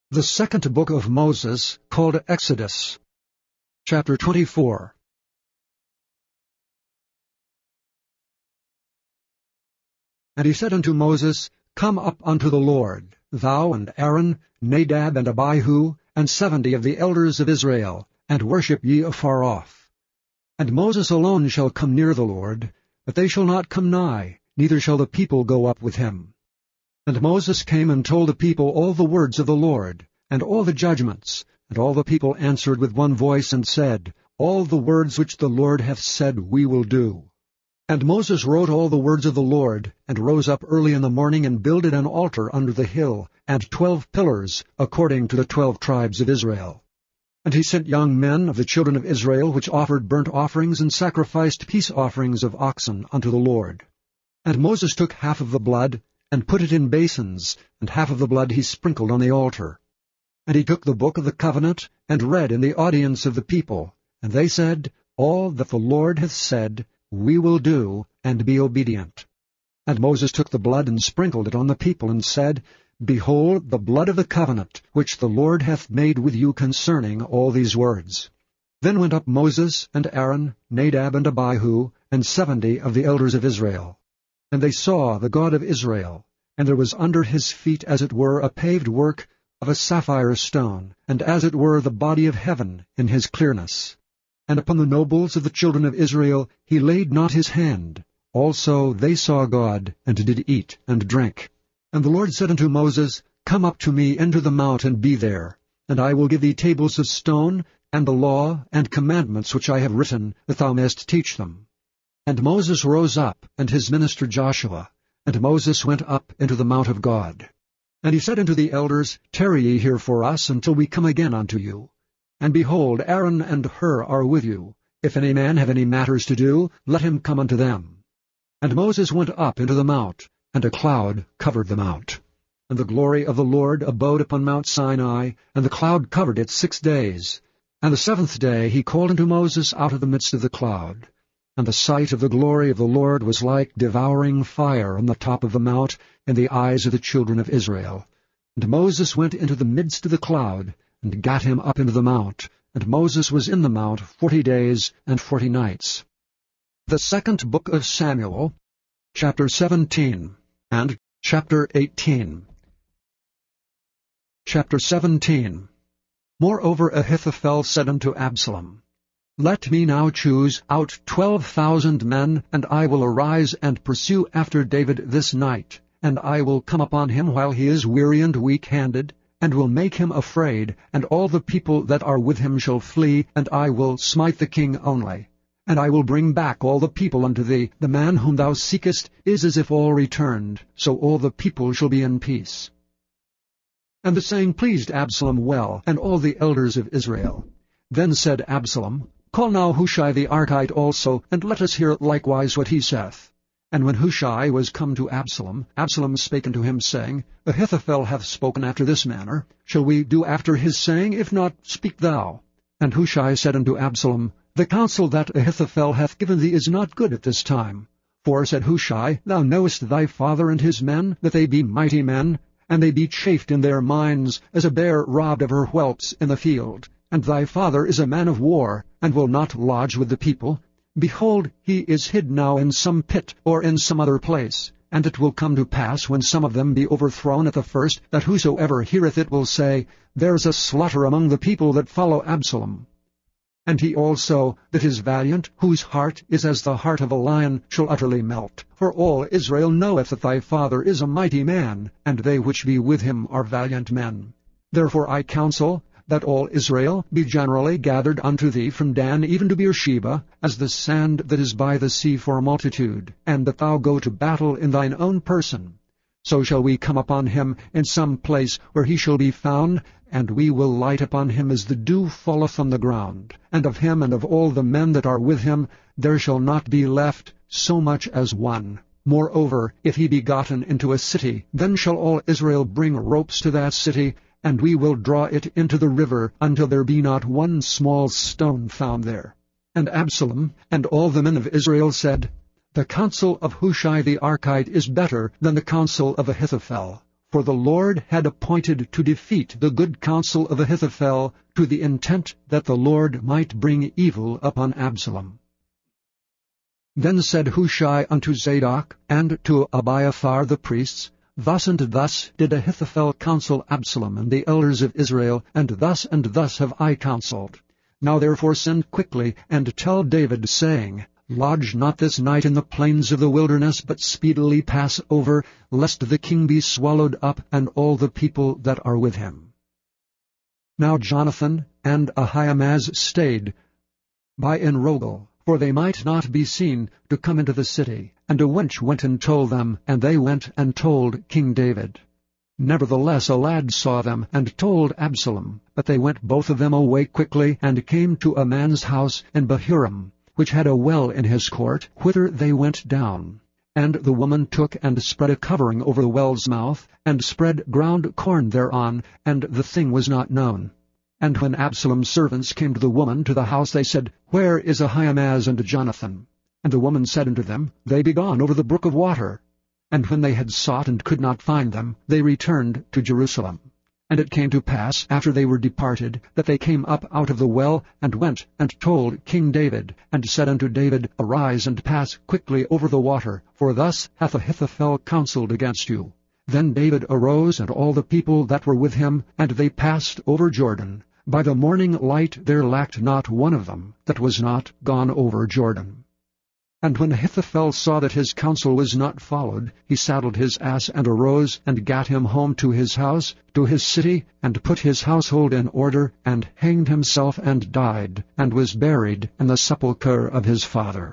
The second book of Moses, called Exodus, chapter 24. And he said unto Moses, Come up unto the Lord, thou and Aaron, Nadab and Abihu, and 70 of the elders of Israel, and worship ye afar off. And Moses alone shall come near the Lord, but they shall not come nigh, neither shall the people go up with him. And Moses came and told the people all the words of the Lord, and all the judgments. And all the people answered with one voice, and said, All the words which the Lord hath said we will do. And Moses wrote all the words of the Lord, and rose up early in the morning, and builded an altar under the hill, and 12 pillars, according to the 12 tribes of Israel. And he sent young men of the children of Israel, which offered burnt offerings, and sacrificed peace offerings of oxen unto the Lord. And Moses took half of the blood, and put it in basins, and half of the blood he sprinkled on the altar. And he took the book of the covenant, and read in the audience of the people. And they said, All that the Lord hath said, we will do, and be obedient. And Moses took the blood, and sprinkled it on the people, and said, Behold the blood of the covenant, which the Lord hath made with you concerning all these words. Then went up Moses, and Aaron, Nadab and Abihu, and 70 of the elders of Israel. And they saw the God of Israel, and there was under his feet as it were a paved work of a sapphire stone, and as it were the body of heaven in his clearness. And upon the nobles of the children of Israel he laid not his hand. Also they saw God, and did eat and drink. And the Lord said unto Moses, Come up to me into the mount, and be there. And I will give thee tables of stone, and the law and commandments which I have written, that thou mayest teach them. And Moses rose up, and his minister Joshua. And Moses went up into the mount of God. And he said unto the elders, Tarry ye here for us, until we come again unto you. And behold, Aaron and Hur are with you. If any man have any matters to do, let him come unto them. And Moses went up into the mount, and a cloud covered the mount. And the glory of the Lord abode upon Mount Sinai, and the cloud covered it 6 days. And the 7th day he called unto Moses out of the midst of the cloud. And the sight of the glory of the Lord was like devouring fire on the top of the mount in the eyes of the children of Israel. And Moses went into the midst of the cloud, and gat him up into the mount. And Moses was in the mount 40 days and 40 nights. The second book of Samuel, chapter 17, and chapter 18. Chapter 17. Moreover Ahithophel said unto Absalom, Let me now choose out 12,000 men, and I will arise and pursue after David this night. And I will come upon him while he is weary and weak-handed, and will make him afraid, and all the people that are with him shall flee, and I will smite the king only. And I will bring back all the people unto thee. The man whom thou seekest is as if all returned, so all the people shall be in peace. And the saying pleased Absalom well, and all the elders of Israel. Then said Absalom, Call now Hushai the Archite also, and let us hear likewise what he saith. And when Hushai was come to Absalom, Absalom spake unto him, saying, Ahithophel hath spoken after this manner. Shall we do after his saying? If not, speak thou. And Hushai said unto Absalom, The counsel that Ahithophel hath given thee is not good at this time. For, said Hushai, Thou knowest thy father and his men, that they be mighty men, and they be chafed in their minds, as a bear robbed of her whelps in the field. And thy father is a man of war, and will not lodge with the people. Behold, he is hid now in some pit, or in some other place. And it will come to pass, when some of them be overthrown at the first, that whosoever heareth it will say, There's a slaughter among the people that follow Absalom. And he also that is valiant, whose heart is as the heart of a lion, shall utterly melt. For all Israel knoweth that thy father is a mighty man, and they which be with him are valiant men. Therefore I counsel that all Israel be generally gathered unto thee from Dan even to Beersheba, as the sand that is by the sea for a multitude, and that thou go to battle in thine own person. So shall we come upon him in some place where he shall be found, and we will light upon him as the dew falleth on the ground. And of him and of all the men that are with him there shall not be left so much as one. Moreover, if he be gotten into a city, then shall all Israel bring ropes to that city, and we will draw it into the river, until there be not one small stone found there. And Absalom and all the men of Israel said, The counsel of Hushai the Archite is better than the counsel of Ahithophel. For the Lord had appointed to defeat the good counsel of Ahithophel, to the intent that the Lord might bring evil upon Absalom. Then said Hushai unto Zadok and to Abiathar the priests, Thus and thus did Ahithophel counsel Absalom and the elders of Israel, and thus have I counseled. Now therefore send quickly, and tell David, saying, Lodge not this night in the plains of the wilderness, but speedily pass over, lest the king be swallowed up, and all the people that are with him. Now Jonathan and Ahimaaz stayed by Enrogel, for they might not be seen to come into the city. And a wench went and told them, and they went and told King David. Nevertheless a lad saw them, and told Absalom. But they went both of them away quickly, and came to a man's house in Bahurim, which had a well in his court, whither they went down. And the woman took and spread a covering over the well's mouth, and spread ground corn thereon, and the thing was not known. And when Absalom's servants came to the woman to the house, they said, Where is Ahimaaz and Jonathan? And the woman said unto them, They be gone over the brook of water. And when they had sought and could not find them, they returned to Jerusalem. And it came to pass, after they were departed, that they came up out of the well, and went and told King David, and said unto David, Arise and pass quickly over the water, for thus hath Ahithophel counseled against you. Then David arose, and all the people that were with him, and they passed over Jordan. By the morning light there lacked not one of them that was not gone over Jordan. And when Ahithophel saw that his counsel was not followed, he saddled his ass and arose, and gat him home to his house, to his city, and put his household in order, and hanged himself and died, and was buried in the sepulchre of his father.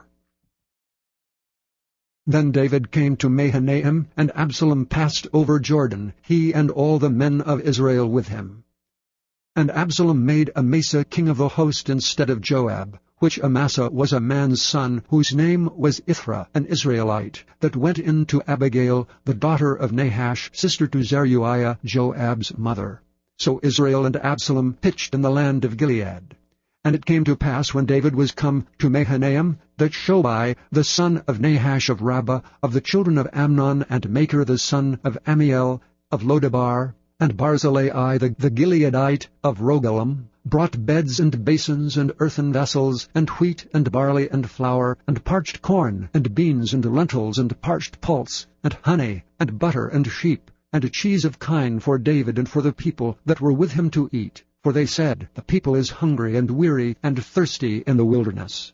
Then David came to Mahanaim, and Absalom passed over Jordan, he and all the men of Israel with him. And Absalom made Amasa king of the host instead of Joab, which Amasa was a man's son, whose name was Ithra, an Israelite, that went in to Abigail, the daughter of Nahash, sister to Zeruiah, Joab's mother. So Israel and Absalom pitched in the land of Gilead. And it came to pass, when David was come to Mahanaim, that Shobai, the son of Nahash of Rabbah, of the children of Amnon, and Machir the son of Ammiel, of Lodebar, and Barzillai the Gileadite of Rogelim, brought beds and basins and earthen vessels, and wheat and barley and flour, and parched corn, and beans and lentils, and parched pulse, and honey, and butter, and sheep, and cheese of kine for David and for the people that were with him to eat. For they said, The people is hungry and weary and thirsty in the wilderness.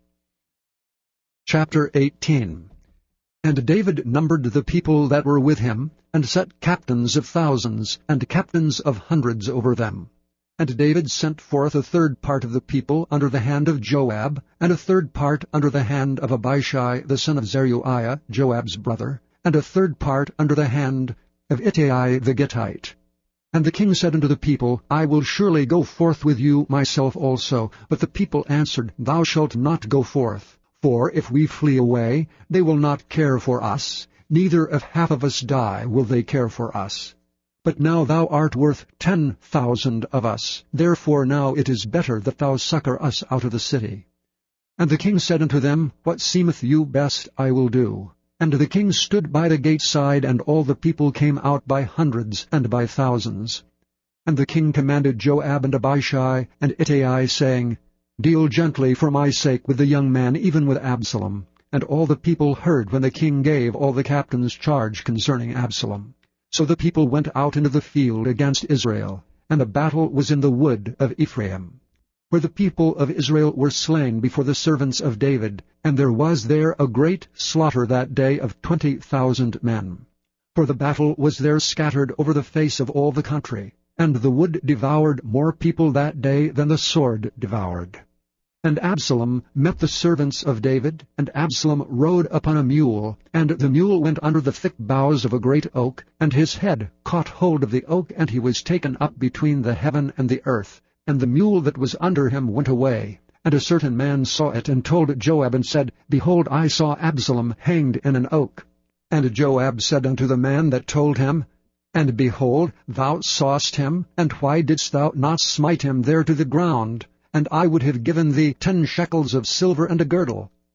Chapter 18. And David numbered the people that were with him, and set captains of thousands, and captains of hundreds over them. And David sent forth a third part of the people under the hand of Joab, and a third part under the hand of Abishai the son of Zeruiah, Joab's brother, and a third part under the hand of Ittai the Gittite. And the king said unto the people, I will surely go forth with you myself also. But the people answered, Thou shalt not go forth. For if we flee away, they will not care for us, neither if half of us die will they care for us. But now thou art worth 10,000 of us. Therefore now it is better that thou succor us out of the city. And the king said unto them, What seemeth you best I will do. And the king stood by the gate side, and all the people came out by hundreds and by thousands. And the king commanded Joab and Abishai and Ittai, saying, Deal gently for my sake with the young man, even with Absalom. And all the people heard when the king gave all the captains charge concerning Absalom. So the people went out into the field against Israel, and the battle was in the wood of Ephraim, where the people of Israel were slain before the servants of David, and there was there a great slaughter that day of 20,000 men. For the battle was there scattered over the face of all the country, and the wood devoured more people that day than the sword devoured. And Absalom met the servants of David, and Absalom rode upon a mule, and the mule went under the thick boughs of a great oak, and his head caught hold of the oak, and he was taken up between the heaven and the earth, and the mule that was under him went away. And a certain man saw it, and told Joab, and said, Behold, I saw Absalom hanged in an oak. And Joab said unto the man that told him, And behold, thou sawest him, and why didst thou not smite him there to the ground? And I would have given thee 10 shekels of silver and a girdle.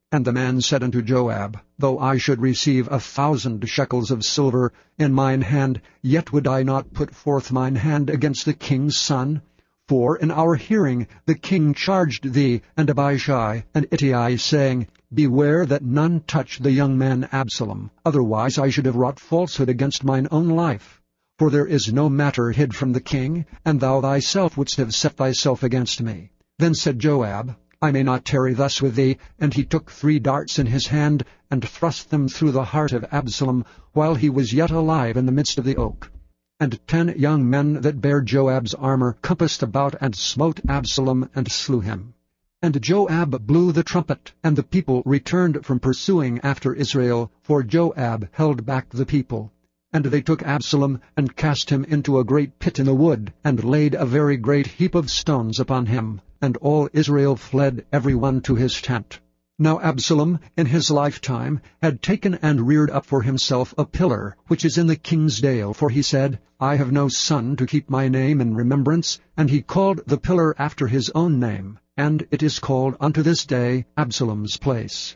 And the man said unto Joab, Though I should receive 1,000 shekels of silver in mine hand, yet would I not put forth mine hand against the king's son. For in our hearing the king charged thee and Abishai and Ittai, saying, Beware that none touch the young man Absalom, otherwise I should have wrought falsehood against mine own life. For there is no matter hid from the king, and thou thyself wouldst have set thyself against me. Then said Joab, I may not tarry thus with thee. And he took 3 darts in his hand, and thrust them through the heart of Absalom, while he was yet alive in the midst of the oak. And 10 young men that bare Joab's armor compassed about, and smote Absalom, and slew him. And Joab blew the trumpet, and the people returned from pursuing after Israel, for Joab held back the people. And they took Absalom, and cast him into a great pit in the wood, and laid a very great heap of stones upon him. And all Israel fled every one to his tent. Now Absalom, in his lifetime, had taken and reared up for himself a pillar, which is in the king's dale, for he said, I have no son to keep my name in remembrance. And he called the pillar after his own name, and it is called unto this day Absalom's place.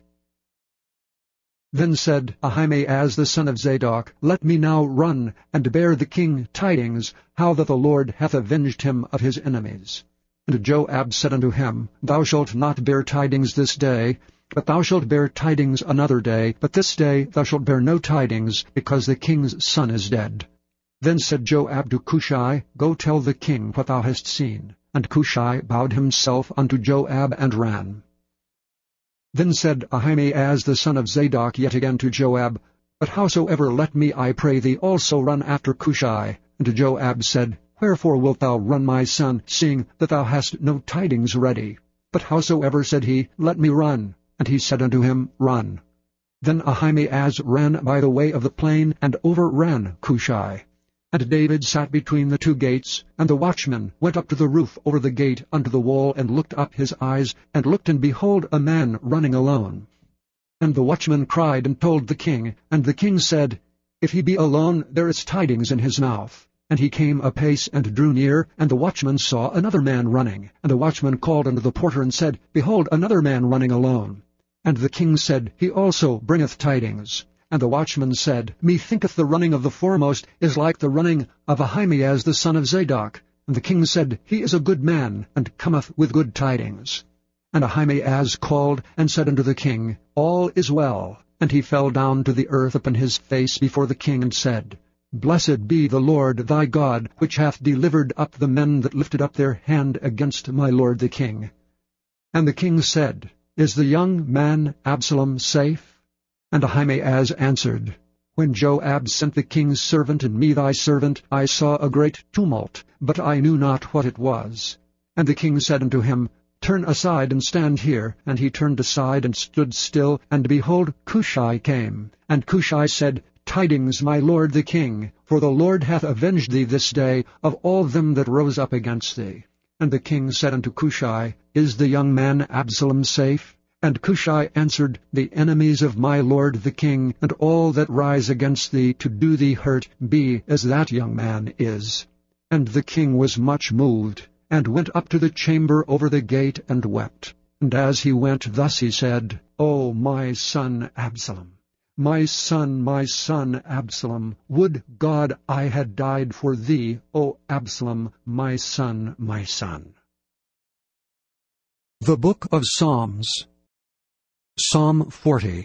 Then said Ahimaaz the son of Zadok, Let me now run, and bear the king tidings, how that the Lord hath avenged him of his enemies. And Joab said unto him, Thou shalt not bear tidings this day, but thou shalt bear tidings another day. But this day thou shalt bear no tidings, because the king's son is dead. Then said Joab to Cushai, Go tell the king what thou hast seen. And Cushai bowed himself unto Joab, and ran. Then said Ahimaaz the son of Zadok yet again to Joab, But howsoever let me, I pray thee, also run after Cushai. And Joab said, Wherefore wilt thou run, my son, seeing that thou hast no tidings ready? But howsoever, said he, Let me run. And he said unto him, Run. Then Ahimaaz ran by the way of the plain, and overran Cushai. And David sat between the 2 gates, and the watchman went up to the roof over the gate unto the wall, and looked up his eyes, and looked, and behold, a man running alone. And the watchman cried and told the king, and the king said, If he be alone, there is tidings in his mouth. And he came apace and drew near, and the watchman saw another man running. And the watchman called unto the porter, and said, Behold, another man running alone. And the king said, He also bringeth tidings. And the watchman said, Methinketh the running of the foremost is like the running of Ahimaaz the son of Zadok. And the king said, He is a good man, and cometh with good tidings. And Ahimaaz called, and said unto the king, All is well. And he fell down to the earth upon his face before the king, and said, Blessed be the Lord thy God, which hath delivered up the men that lifted up their hand against my lord the king. And the king said, Is the young man Absalom safe? And Ahimaaz answered, When Joab sent the king's servant and me thy servant, I saw a great tumult, but I knew not what it was. And the king said unto him, Turn aside and stand here. And he turned aside and stood still, and behold, Cushai came. And Cushai said, Tidings, my lord the king, for the Lord hath avenged thee this day of all them that rose up against thee. And the king said unto Cushai, Is the young man Absalom safe? And Cushai answered, The enemies of my lord the king, and all that rise against thee to do thee hurt, be as that young man is. And the king was much moved, and went up to the chamber over the gate, and wept. And as he went, thus he said, O my son Absalom! My son, Absalom, would God I had died for thee, O Absalom, my son, my son. The Book of Psalms. Psalm 40.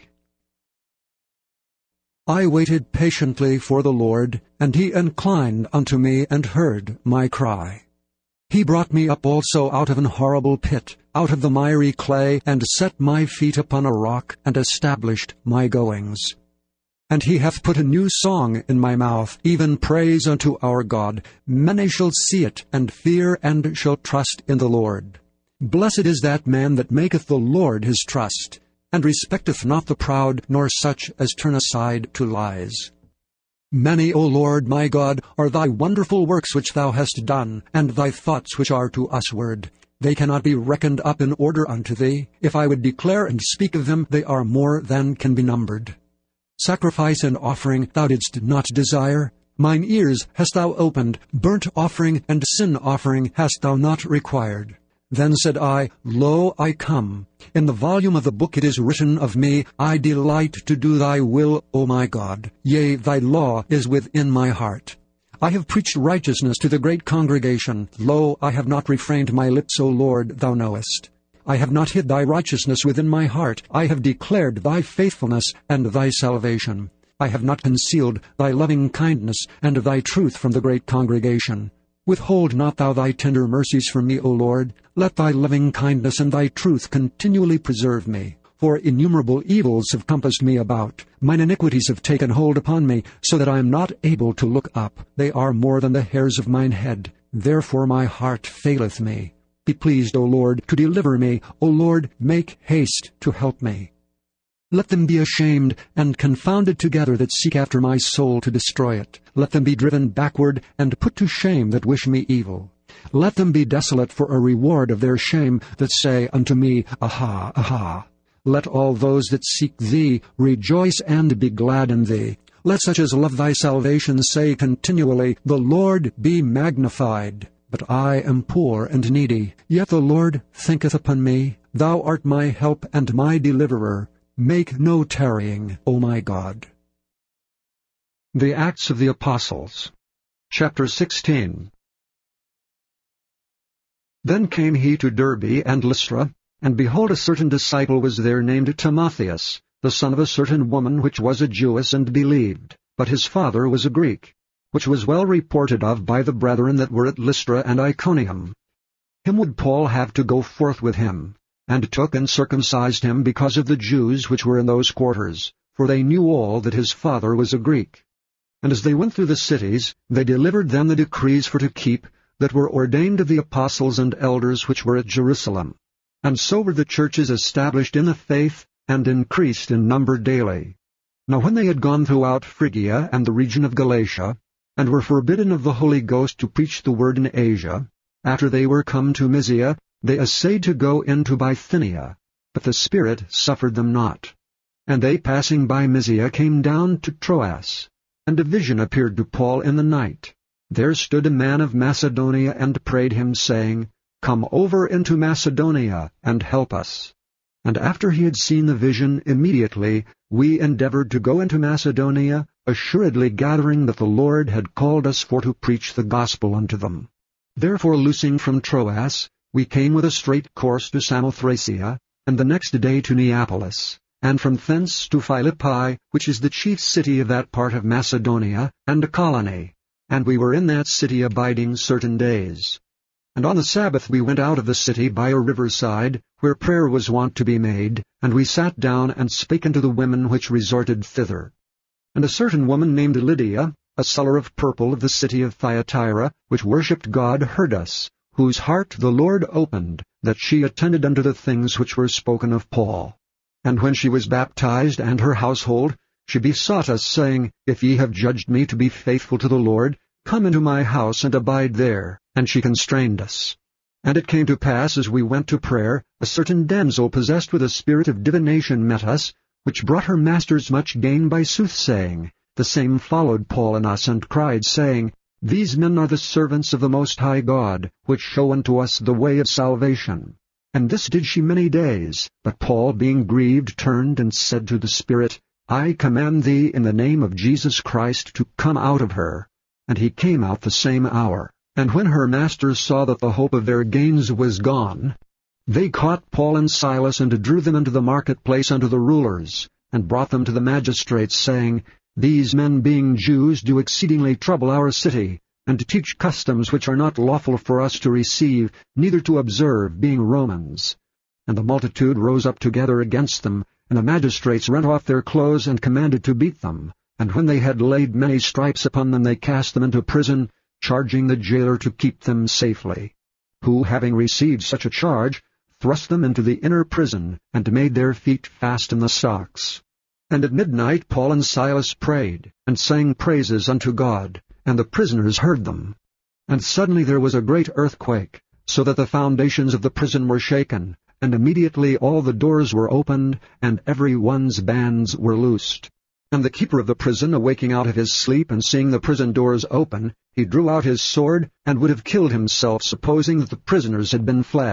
I waited patiently for the Lord, and he inclined unto me, and heard my cry. He brought me up also out of an horrible pit, out of the miry clay, and set my feet upon a rock, and established my goings. And he hath put a new song in my mouth, even praise unto our God. Many shall see it, and fear, and shall trust in the Lord. Blessed is that man that maketh the Lord his trust, and respecteth not the proud, nor such as turn aside to lies. Many, O Lord my God, are thy wonderful works which thou hast done, and thy thoughts which are to usward. They cannot be reckoned up in order unto thee. If I would declare and speak of them, they are more than can be numbered. Sacrifice and offering thou didst not desire. Mine ears hast thou opened. Burnt offering and sin offering hast thou not required. Then said I, Lo, I come. In the volume of the book it is written of me, I delight to do thy will, O my God. Yea, thy law is within my heart. I have preached righteousness to the great congregation. Lo, I have not refrained my lips, O Lord, thou knowest. I have not hid thy righteousness within my heart. I have declared thy faithfulness and thy salvation. I have not concealed thy loving kindness and thy truth from the great congregation. Withhold not thou thy tender mercies from me, O Lord. Let thy loving kindness and thy truth continually preserve me. For innumerable evils have compassed me about. Mine iniquities have taken hold upon me, so that I am not able to look up. They are more than the hairs of mine head. Therefore my heart faileth me. Be pleased, O Lord, to deliver me. O Lord, make haste to help me. Let them be ashamed and confounded together that seek after my soul to destroy it. Let them be driven backward and put to shame that wish me evil. Let them be desolate for a reward of their shame that say unto me, Aha, aha. Let all those that seek thee rejoice and be glad in thee. Let such as love thy salvation say continually, The Lord be magnified. But I am poor and needy, yet the Lord thinketh upon me. Thou art my help and my deliverer. Make no tarrying, O my God. The Acts of the Apostles, chapter 16. Then came he to Derbe and Lystra, and behold, a certain disciple was there named Timotheus, the son of a certain woman which was a Jewess and believed, but his father was a Greek, which was well reported of by the brethren that were at Lystra and Iconium. Him would Paul have to go forth with him, and took and circumcised him because of the Jews which were in those quarters, for they knew all that his father was a Greek. And as they went through the cities, they delivered them the decrees for to keep, that were ordained of the apostles and elders which were at Jerusalem. And so were the churches established in the faith, and increased in number daily. Now when they had gone throughout Phrygia and the region of Galatia, and were forbidden of the Holy Ghost to preach the word in Asia, after they were come to Mysia, they essayed to go into Bithynia, but the Spirit suffered them not. And they passing by Mysia came down to Troas, and a vision appeared to Paul in the night. There stood a man of Macedonia and prayed him, saying, Come over into Macedonia, and help us. And after he had seen the vision, immediately we endeavored to go into Macedonia, assuredly gathering that the Lord had called us for to preach the gospel unto them. Therefore loosing from Troas, we came with a straight course to Samothracia, and the next day to Neapolis, and from thence to Philippi, which is the chief city of that part of Macedonia, and a colony. And we were in that city abiding certain days. And on the Sabbath we went out of the city by a riverside, where prayer was wont to be made, and we sat down and spake unto the women which resorted thither. And a certain woman named Lydia, a seller of purple of the city of Thyatira, which worshipped God, heard us, whose heart the Lord opened, that she attended unto the things which were spoken of Paul. And when she was baptized, and her household, she besought us, saying, If ye have judged me to be faithful to the Lord, come into my house and abide there. And she constrained us. And it came to pass, as we went to prayer, a certain damsel possessed with a spirit of divination met us, which brought her masters much gain by soothsaying. The same followed Paul and us, and cried, saying, These men are the servants of the Most High God, which show unto us the way of salvation. And this did she many days. But Paul, being grieved, turned and said to the Spirit, I command thee in the name of Jesus Christ to come out of her. And he came out the same hour. And when her masters saw that the hope of their gains was gone, they caught Paul and Silas, and drew them into the marketplace unto the rulers, and brought them to the magistrates, saying, These men, being Jews, do exceedingly trouble our city, and teach customs which are not lawful for us to receive, neither to observe, being Romans. And the multitude rose up together against them, and the magistrates rent off their clothes, and commanded to beat them. And when they had laid many stripes upon them, they cast them into prison, charging the jailer to keep them safely. Who, having received such a charge, thrust them into the inner prison, and made their feet fast in the stocks. And at midnight Paul and Silas prayed, and sang praises unto God, and the prisoners heard them. And suddenly there was a great earthquake, so that the foundations of the prison were shaken, and immediately all the doors were opened, and every one's bands were loosed. And the keeper of the prison, awaking out of his sleep, and seeing the prison doors open, he drew out his sword, and would have killed himself, supposing that the prisoners had been fled.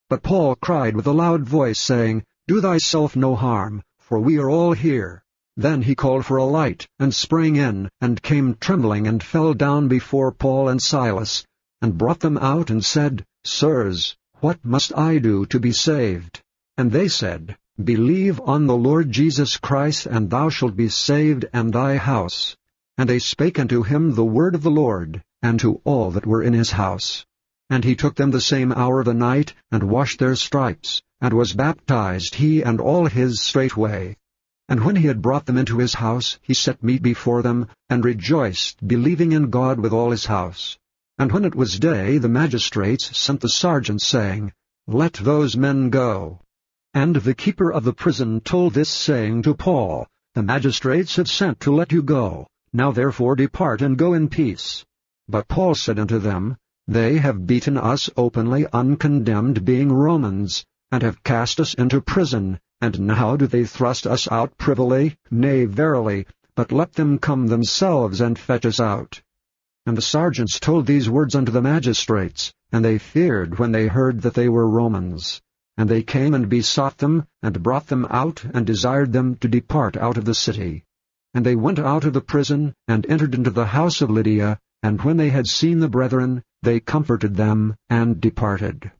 But Paul cried with a loud voice, saying, Do thyself no harm, for we are all here. Then he called for a light, and sprang in, and came trembling, and fell down before Paul and Silas, and brought them out, and said, Sirs, what must I do to be saved? And they said, Believe on the Lord Jesus Christ, and thou shalt be saved, and thy house. And they spake unto him the word of the Lord, and to all that were in his house. And he took them the same hour of the night, and washed their stripes, and was baptized, he and all his straightway. And when he had brought them into his house, he set meat before them, and rejoiced, believing in God with all his house. And when it was day, the magistrates sent the sergeants, saying, Let those men go. And the keeper of the prison told this saying to Paul, The magistrates have sent to let you go. Now therefore depart, and go in peace. But Paul said unto them, They have beaten us openly uncondemned, being Romans, and have cast us into prison, and now do they thrust us out privily? Nay, verily, but let them come themselves and fetch us out. And the sergeants told these words unto the magistrates, and they feared when they heard that they were Romans. And they came and besought them, and brought them out, and desired them to depart out of the city. And they went out of the prison, and entered into the house of Lydia, and when they had seen the brethren, they comforted them, and departed.